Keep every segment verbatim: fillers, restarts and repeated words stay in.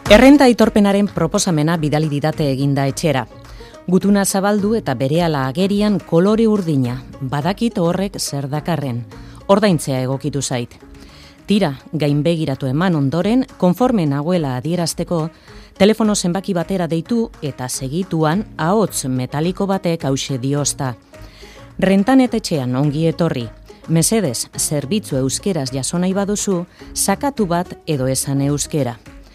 Errenta aitorpenaren proposamena bidali didate eginda etxera. Gutuna zabaldu eta berehala agerian kolore urdina, badakit horrek zer dakarren, ordaintzea egokitu zait. Tira, gainbegiratu eman ondoren, konforme nagoela adierazteko, telefono zenbaki batera deitu eta segituan ahots metaliko batek hauxe diozta. Rentanet etxean ongi etorri, mesedez zerbitzu euskeraz jaso nahi baduzu, sakatu bat edo esan euskera.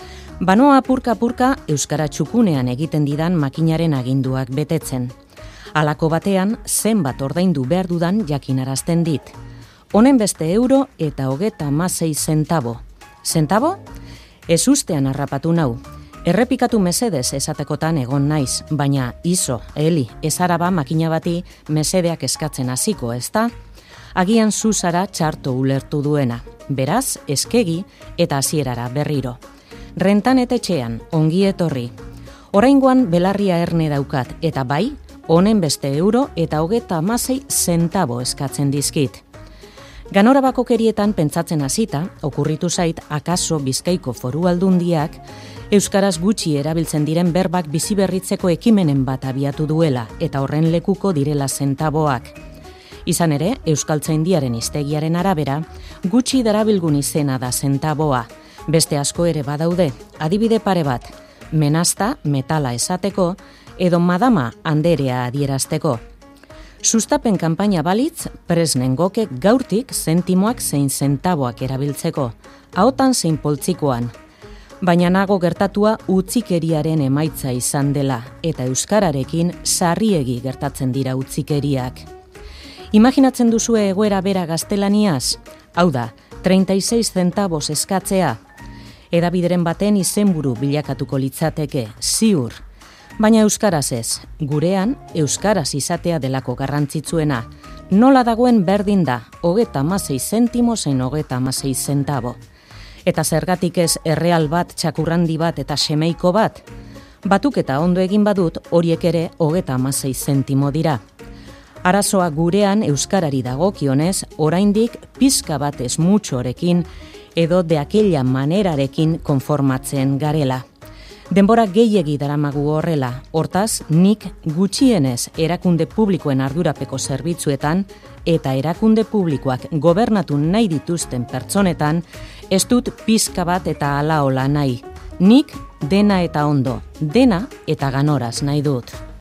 Banoa apurka-apurka euskara txukunean egiten didan makinaren aginduak betetzen. Halako batean, zenbat ordaindu behar dudan jakinarazten dit. Honen beste euro eta hogeta hamasei zentabo. Zentabo? Ez ustean harrapatu nau. Errepikatu mesedez esatekotan egon naiz, baina iso, eli, ez araba makina bati mesedeak eskatzen hasiko, ezta? Agian zuzara txarto ulertu duena. Beraz, eskegi eta hasierara berriro. Rentanet etxean, ongi etorri. Oraingoan belarria erne daukat, eta bai, honen beste euro eta hogeta hamasei zentabo eskatzen dizkit. Ganora bakokerietan pentsatzen hasita, okurritu zait akaso Bizkaiko Foru Aldundiak, euskaraz gutxi erabiltzen diren berbak biziberritzeko ekimenen bat abiatu duela, eta horren lekuko direla zentaboak. Izan ere, Euskaltzaindiaren hiztegiaren arabera, gutxi darabilgun izena da zentaboa. Beste asko ere badaude, adibide pare bat, menasta, metala esateko, edo madama anderea adierazteko. Sustapen kanpaina balitz, presnen goke gaurtik zentimoak zein zentaboak erabiltzeko, ahotan zein poltsikoan. Baina nago gertatua utzikeriaren emaitza izan dela, eta euskararekin sarriegi gertatzen dira utzikeriak. Imaginatzen duzue egoera bera gaztelaniaz? Hau da, treinta y seis centavos eskatzea. Edabideren baten izenburu bilakatuko litzateke, ziur. Baina euskaraz ez, gurean euskaraz izatea delako garrantzitsuena. Nola dagoen berdin da, hogeta hamasei zentimo zein hogeta hamasei zentabo. Eta zergatik ez erreal bat, txakurrandi bat eta semeiko bat? Batuk eta ondo egin badut, horiek ere hogeta hamasei zentimo dira. Arazoa gurean euskarari dagokionez, oraindik pizka batez mutxorekin edo de aquella manerarekin konformatzen garela. Denbora gehiegi daramagu horrela, hortaz, nik gutxienez erakunde publikoen ardurapeko zerbitzuetan eta erakunde publikoak gobernatu nahi dituzten pertsonetan, ez dut pizka bat eta alaola nahi. Nik dena eta ondo, dena eta ganoraz nahi dut.